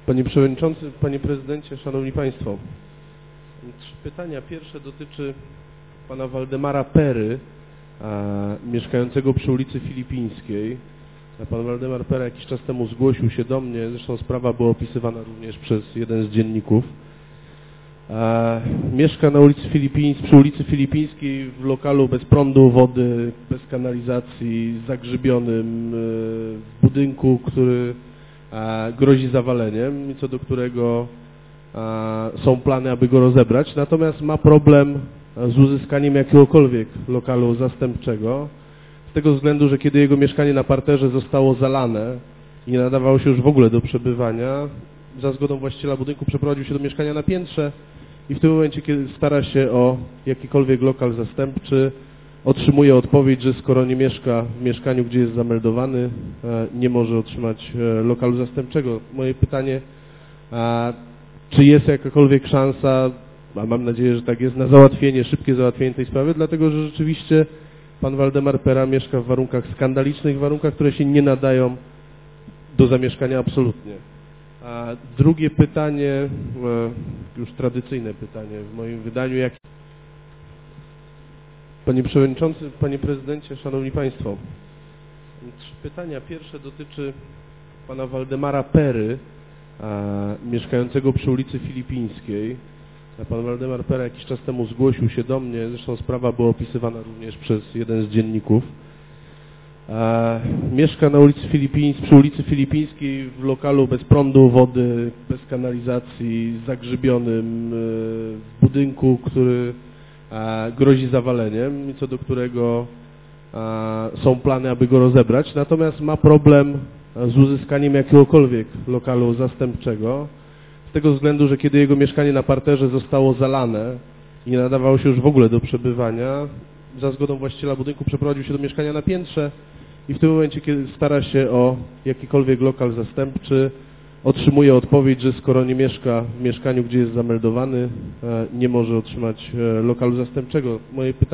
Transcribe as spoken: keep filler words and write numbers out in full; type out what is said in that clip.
Panie Przewodniczący, Panie Prezydencie, Szanowni Państwo. Trzy pytania. Pierwsze dotyczy Pana Waldemara Pery, a, mieszkającego przy ulicy Filipińskiej. Pan Waldemar Pera jakiś czas temu zgłosił się do mnie, zresztą sprawa była opisywana również przez jeden z dzienników. A, mieszka na ulicy Filipińskiej, przy ulicy Filipińskiej w lokalu bez prądu, wody, bez kanalizacji, zagrzybionym w budynku, który a, grozi zawaleniem i co do którego a, są plany, aby go rozebrać. Natomiast ma problem z uzyskaniem jakiegokolwiek lokalu zastępczego, z tego względu, że kiedy jego mieszkanie na parterze zostało zalane i nie nadawało się już w ogóle do przebywania, za zgodą właściciela budynku przeprowadził się do mieszkania na piętrze i w tym momencie, kiedy stara się o jakikolwiek lokal zastępczy, otrzymuje odpowiedź, że skoro nie mieszka w mieszkaniu, gdzie jest zameldowany, nie może otrzymać lokalu zastępczego. Moje pytanie, czy jest jakakolwiek szansa, a mam nadzieję, że tak jest, na załatwienie, szybkie załatwienie tej sprawy, dlatego że rzeczywiście pan Waldemar Pera mieszka w warunkach skandalicznych, warunkach, które się nie nadają do zamieszkania absolutnie. A drugie pytanie, już tradycyjne pytanie w moim wydaniu, jak... Panie Przewodniczący, Panie Prezydencie, Szanowni Państwo. Trzy pytania. Pierwsze dotyczy Pana Waldemara Pery, a, mieszkającego przy ulicy Filipińskiej. Pan Waldemar Pera jakiś czas temu zgłosił się do mnie, zresztą sprawa była opisywana również przez jeden z dzienników. A, mieszka na ulicy Filipińskiej, przy ulicy Filipińskiej w lokalu bez prądu, wody, bez kanalizacji, zagrzybionym w budynku, który a, grozi zawaleniem i co do którego a, są plany, aby go rozebrać. Natomiast ma problem z uzyskaniem jakiegokolwiek lokalu zastępczego, z tego względu, że kiedy jego mieszkanie na parterze zostało zalane i nie nadawało się już w ogóle do przebywania, za zgodą właściciela budynku przeprowadził się do mieszkania na piętrze i w tym momencie, kiedy stara się o jakikolwiek lokal zastępczy, otrzymuje odpowiedź, że skoro nie mieszka w mieszkaniu, gdzie jest zameldowany, nie może otrzymać lokalu zastępczego. Moje pytanie